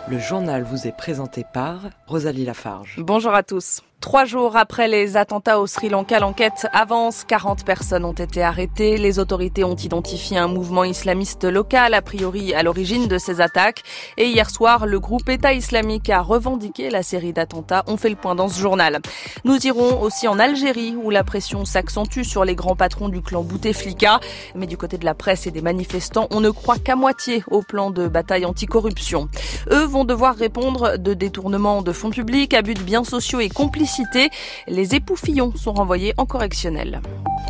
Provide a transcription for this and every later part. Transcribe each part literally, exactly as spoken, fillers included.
Le journal vous est présenté par Rosalie Lafarge. Bonjour à tous. Trois jours après les attentats au Sri Lanka, l'enquête avance. quarante personnes ont été arrêtées. Les autorités ont identifié un mouvement islamiste local, a priori à l'origine de ces attaques. Et hier soir, le groupe État islamique a revendiqué la série d'attentats. On fait le point dans ce journal. Nous irons aussi en Algérie, où la pression s'accentue sur les grands patrons du clan Bouteflika. Mais du côté de la presse et des manifestants, on ne croit qu'à moitié au plan de bataille anticorruption. Eux vont devoir répondre de détournement de fonds publics, abus de biens sociaux et complicité. Les époux Fillon sont renvoyés en correctionnel.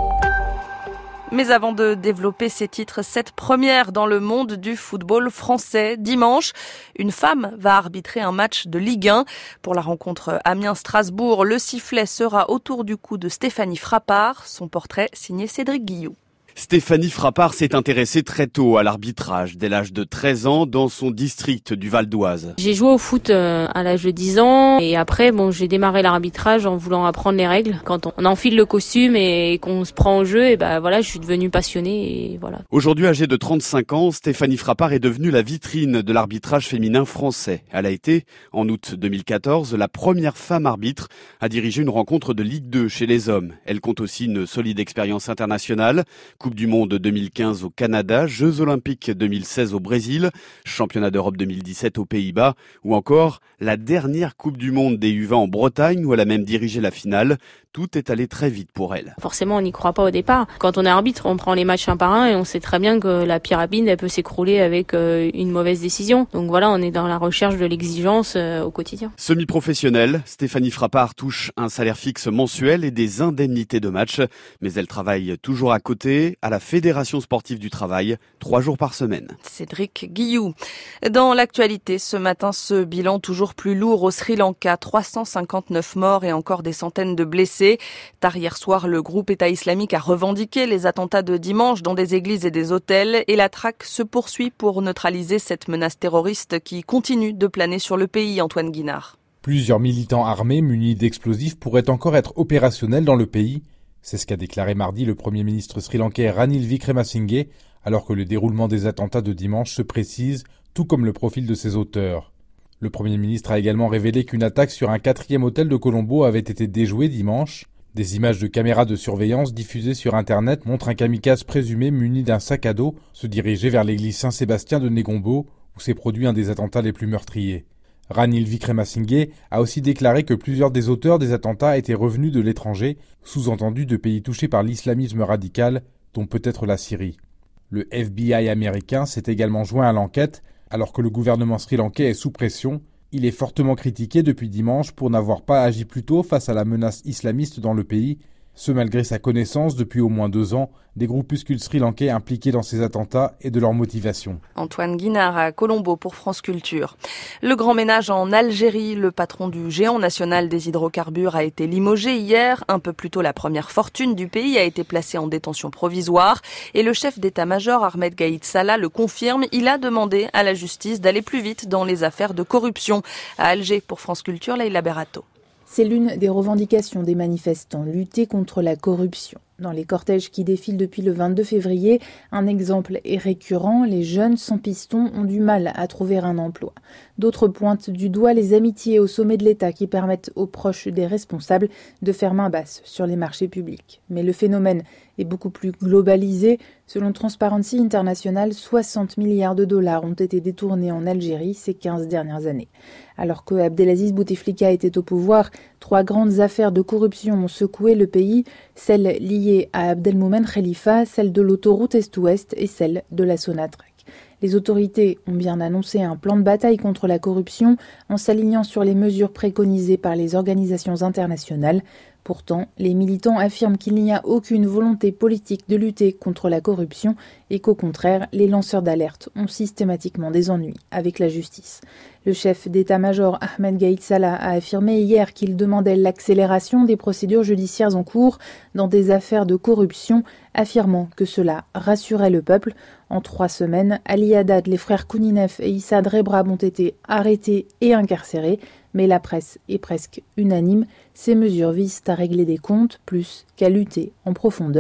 Mais avant de développer ces titres, cette première dans le monde du football français. Dimanche, une femme va arbitrer un match de Ligue un. Pour la rencontre Amiens-Strasbourg, le sifflet sera autour du cou de Stéphanie Frappart. Son portrait signé Cédric Guillou. Stéphanie Frappart s'est intéressée très tôt à l'arbitrage, dès l'âge de treize ans, dans son district du Val d'Oise. J'ai joué au foot à l'âge de dix ans et après, bon, j'ai démarré l'arbitrage en voulant apprendre les règles. Quand on enfile le costume et qu'on se prend au jeu, et ben voilà, je suis devenue passionnée et voilà. Aujourd'hui, âgée de trente-cinq ans, Stéphanie Frappart est devenue la vitrine de l'arbitrage féminin français. Elle a été, en août deux mille quatorze, la première femme arbitre à diriger une rencontre de Ligue deux chez les hommes. Elle compte aussi une solide expérience internationale. Coupe du Monde deux mille quinze au Canada, Jeux Olympiques deux mille seize au Brésil, Championnat d'Europe deux mille dix-sept aux Pays-Bas ou encore la dernière Coupe du Monde des U vingt en Bretagne où elle a même dirigé la finale. Tout est allé très vite pour elle. Forcément, on n'y croit pas au départ. Quand on est arbitre, on prend les matchs un par un et on sait très bien que la pyramide, elle peut s'écrouler avec euh, une mauvaise décision. Donc voilà, on est dans la recherche de l'exigence euh, au quotidien. Semi-professionnelle, Stéphanie Frappart touche un salaire fixe mensuel et des indemnités de match. Mais elle travaille toujours à côté, à la Fédération sportive du travail, trois jours par semaine. Cédric Guillou. Dans l'actualité, ce matin, ce bilan toujours plus lourd au Sri Lanka. trois cent cinquante-neuf morts et encore des centaines de blessés. Tard hier soir, le groupe État islamique a revendiqué les attentats de dimanche dans des églises et des hôtels et la traque se poursuit pour neutraliser cette menace terroriste qui continue de planer sur le pays, Antoine Guinard. Plusieurs militants armés munis d'explosifs pourraient encore être opérationnels dans le pays. C'est ce qu'a déclaré mardi le Premier ministre sri-lankais Ranil Wickremesinghe, alors que le déroulement des attentats de dimanche se précise, tout comme le profil de ses auteurs. Le Premier ministre a également révélé qu'une attaque sur un quatrième hôtel de Colombo avait été déjouée dimanche. Des images de caméras de surveillance diffusées sur Internet montrent un kamikaze présumé muni d'un sac à dos se diriger vers l'église Saint-Sébastien de Negombo, où s'est produit un des attentats les plus meurtriers. Ranil Wickremesinghe a aussi déclaré que plusieurs des auteurs des attentats étaient revenus de l'étranger, sous-entendu de pays touchés par l'islamisme radical, dont peut-être la Syrie. Le F B I américain s'est également joint à l'enquête. Alors que le gouvernement sri-lankais est sous pression, il est fortement critiqué depuis dimanche pour n'avoir pas agi plus tôt face à la menace islamiste dans le pays, ce malgré sa connaissance depuis au moins deux ans des groupuscules sri-lankais impliqués dans ces attentats et de leur motivation. Antoine Guinard à Colombo pour France Culture. Le grand ménage en Algérie, le patron du géant national des hydrocarbures a été limogé hier. Un peu plus tôt, la première fortune du pays a été placée en détention provisoire et le chef d'état-major Ahmed Gaïd Salah le confirme. Il a demandé à la justice d'aller plus vite dans les affaires de corruption. À Alger pour France Culture, Leïla Berato. C'est l'une des revendications des manifestants, lutter contre la corruption. Dans les cortèges qui défilent depuis le vingt-deux février, un exemple est récurrent, les jeunes sans piston ont du mal à trouver un emploi. D'autres pointent du doigt les amitiés au sommet de l'État qui permettent aux proches des responsables de faire main basse sur les marchés publics. Mais le phénomène est beaucoup plus globalisé. Selon Transparency International, soixante milliards de dollars ont été détournés en Algérie ces quinze dernières années. Alors que Abdelaziz Bouteflika était au pouvoir, trois grandes affaires de corruption ont secoué le pays, celles liées à Abdelmoumen Khalifa, celle de l'autoroute Est-Ouest et celle de la Sonatrach. Les autorités ont bien annoncé un plan de bataille contre la corruption en s'alignant sur les mesures préconisées par les organisations internationales. Pourtant, les militants affirment qu'il n'y a aucune volonté politique de lutter contre la corruption et qu'au contraire, les lanceurs d'alerte ont systématiquement des ennuis avec la justice. Le chef d'état-major Ahmed Gaïd Salah a affirmé hier qu'il demandait l'accélération des procédures judiciaires en cours dans des affaires de corruption, affirmant que cela rassurait le peuple. En trois semaines, Ali Haddad, les frères Kouninef et Issa Drebrab ont été arrêtés et incarcérés, mais la presse est presque unanime. Ces mesures visent à régler des comptes plus qu'à lutter en profondeur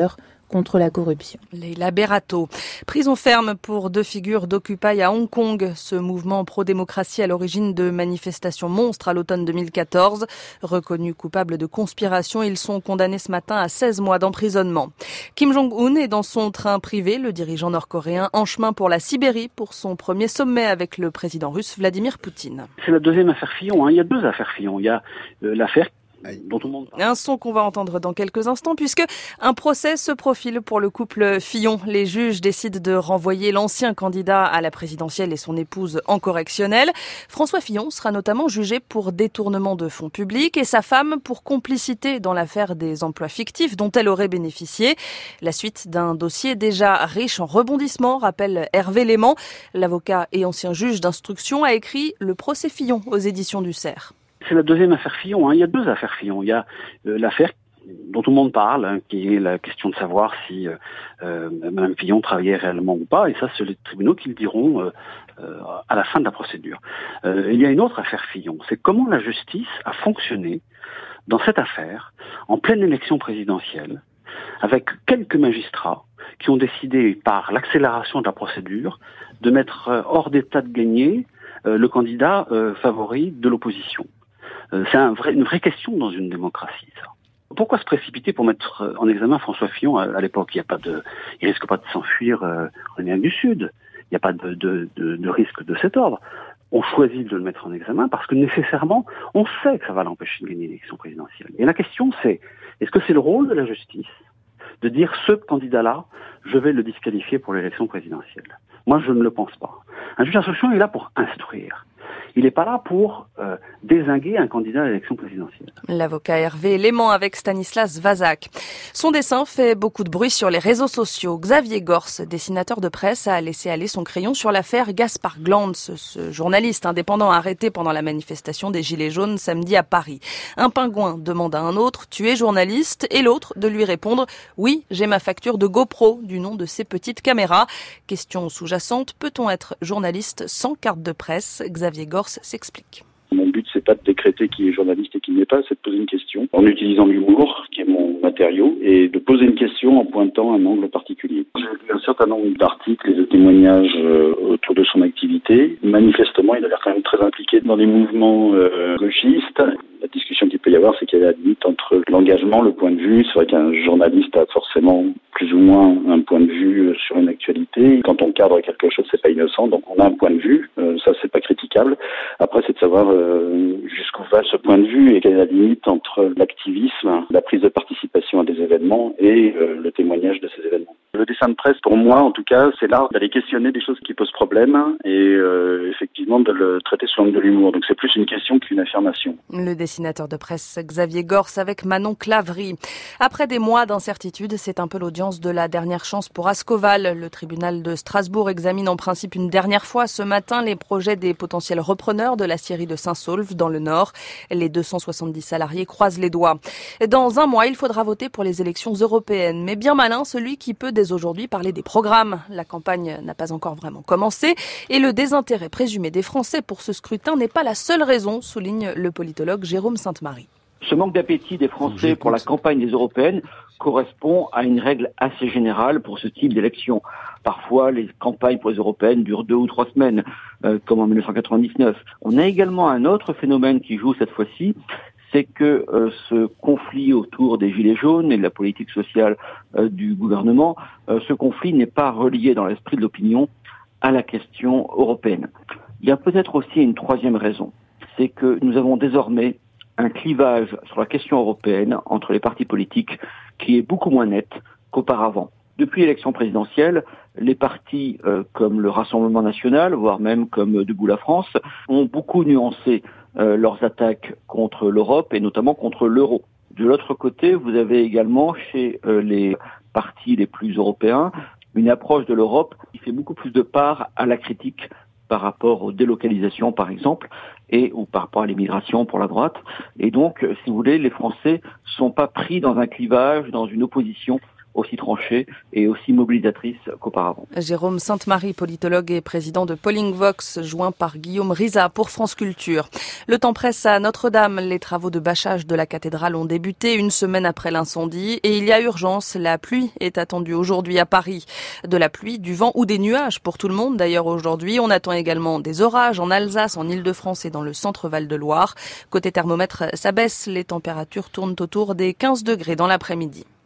contre la corruption. Leila Berato. Prison ferme pour deux figures d'Occupy à Hong Kong. Ce mouvement pro-démocratie à l'origine de manifestations monstres à l'automne deux mille quatorze. Reconnus coupables de conspiration, ils sont condamnés ce matin à seize mois d'emprisonnement. Kim Jong-un est dans son train privé, le dirigeant nord-coréen en chemin pour la Sibérie pour son premier sommet avec le président russe Vladimir Poutine. C'est la deuxième affaire Fillon, hein. Il y a deux affaires Fillon. Il y a euh, l'affaire dont tout le monde parle. Un son qu'on va entendre dans quelques instants puisque un procès se profile pour le couple Fillon. Les juges décident de renvoyer l'ancien candidat à la présidentielle et son épouse en correctionnelle. François Fillon sera notamment jugé pour détournement de fonds publics et sa femme pour complicité dans l'affaire des emplois fictifs dont elle aurait bénéficié. La suite d'un dossier déjà riche en rebondissements, rappelle Hervé Léman. L'avocat et ancien juge d'instruction a écrit Le procès Fillon aux éditions du Cerf. C'est la deuxième affaire Fillon, hein. Il y a deux affaires Fillon. Il y a euh, l'affaire dont tout le monde parle, hein, qui est la question de savoir si euh, euh, Mme Fillon travaillait réellement ou pas, et ça c'est les tribunaux qui le diront euh, euh, à la fin de la procédure. Euh, il y a une autre affaire Fillon, c'est comment la justice a fonctionné dans cette affaire, en pleine élection présidentielle, avec quelques magistrats qui ont décidé par l'accélération de la procédure de mettre euh, hors d'état de gagner euh, le candidat euh, favori de l'opposition. C'est un vrai, une vraie question dans une démocratie, ça. Pourquoi se précipiter pour mettre en examen François Fillon à, à l'époque? Il y a pas de, il risque pas de s'enfuir euh, en Amérique du Sud. Il n'y a pas de, de, de, de risque de cet ordre. On choisit de le mettre en examen parce que nécessairement, on sait que ça va l'empêcher de gagner l'élection présidentielle. Et la question c'est, est-ce que c'est le rôle de la justice de dire ce candidat-là, je vais le disqualifier pour l'élection présidentielle? Moi, je ne le pense pas. Un juge d'instruction est là pour instruire. Il n'est pas là pour euh, dézinguer un candidat à l'élection présidentielle. L'avocat Hervé Léman avec Stanislas Vazak. Son dessin fait beaucoup de bruit sur les réseaux sociaux. Xavier Gorce, dessinateur de presse, a laissé aller son crayon sur l'affaire Gaspard Glanz, ce journaliste indépendant arrêté pendant la manifestation des Gilets jaunes samedi à Paris. Un pingouin demande à un autre « Tu es journaliste ?» et l'autre de lui répondre « Oui, j'ai ma facture de GoPro du nom de ces petites caméras. » Question sous-jacente, peut-on être journaliste sans carte de presse? Xavier Gorce s'explique. Mon but, c'est pas de décréter qui est journaliste et qui n'est pas, c'est de poser une question en utilisant l'humour, qui est mon matériau, et de poser une question en pointant un angle particulier. J'ai lu un certain nombre d'articles et de témoignages euh, autour de son activité. Manifestement, il a l'air quand même très impliqué dans les mouvements euh, gauchistes. La discussion qu'il peut y avoir, c'est qu'il y a la limite entre l'engagement, le point de vue. C'est vrai qu'un journaliste a forcément plus ou moins un point de vue sur une actualité. Quand on cadre quelque chose, c'est pas innocent, donc on a un point de vue. Euh, ça, c'est pas critiquable. Après, c'est de savoir euh, jusqu'où va ce point de vue et quelle est la limite entre l'activisme, la prise de participation à des événements et euh, le témoignage de ces événements. Le dessin de presse, pour moi, en tout cas, c'est l'art d'aller questionner des choses qui posent problème et euh, effectivement de le traiter sous l'angle de l'humour. Donc c'est plus une question qu'une affirmation. Le dessinateur de presse Xavier Gorce avec Manon Clavry. Après des mois d'incertitude, c'est un peu l'audience de la dernière chance pour Ascoval. Le tribunal de Strasbourg examine en principe une dernière fois ce matin les projets des potentiels repreneurs de la scierie de Saint-Saulve dans le Nord. Les deux cent soixante-dix salariés croisent les doigts. Dans un mois, il faudra voter pour les élections européennes. Mais bien malin, celui qui peut dès aujourd'hui parler des programmes. La campagne n'a pas encore vraiment commencé et le désintérêt présumé des Français pour ce scrutin n'est pas la seule raison, souligne le politologue Jérôme Sainte-Marie. Ce manque d'appétit des Français pour la campagne des européennes correspond à une règle assez générale pour ce type d'élection. Parfois, les campagnes pour les européennes durent deux ou trois semaines, euh, comme en dix-neuf cent quatre-vingt-dix-neuf. On a également un autre phénomène qui joue cette fois-ci, c'est que euh, ce conflit autour des Gilets jaunes et de la politique sociale euh, du gouvernement, euh, ce conflit n'est pas relié dans l'esprit de l'opinion à la question européenne. Il y a peut-être aussi une troisième raison, c'est que nous avons désormais un clivage sur la question européenne entre les partis politiques qui est beaucoup moins net qu'auparavant. Depuis l'élection présidentielle, les partis euh, comme le Rassemblement national, voire même comme Debout la France, ont beaucoup nuancé euh, leurs attaques contre l'Europe et notamment contre l'euro. De l'autre côté, vous avez également chez euh, les partis les plus européens une approche de l'Europe qui fait beaucoup plus de part à la critique par rapport aux délocalisations, par exemple, et ou par rapport à l'immigration pour la droite. Et donc, si vous voulez, les Français sont pas pris dans un clivage, dans une opposition aussi tranchée et aussi mobilisatrice qu'auparavant. Jérôme Sainte-Marie, politologue et président de Polling Vox, joint par Guillaume Riza pour France Culture. Le temps presse à Notre-Dame. Les travaux de bâchage de la cathédrale ont débuté une semaine après l'incendie et il y a urgence. La pluie est attendue aujourd'hui à Paris. De la pluie, du vent ou des nuages pour tout le monde. D'ailleurs, aujourd'hui, on attend également des orages en Alsace, en Île-de-France et dans le centre Val-de-Loire. Côté thermomètre, ça baisse. Les températures tournent autour des quinze degrés dans l'après-midi.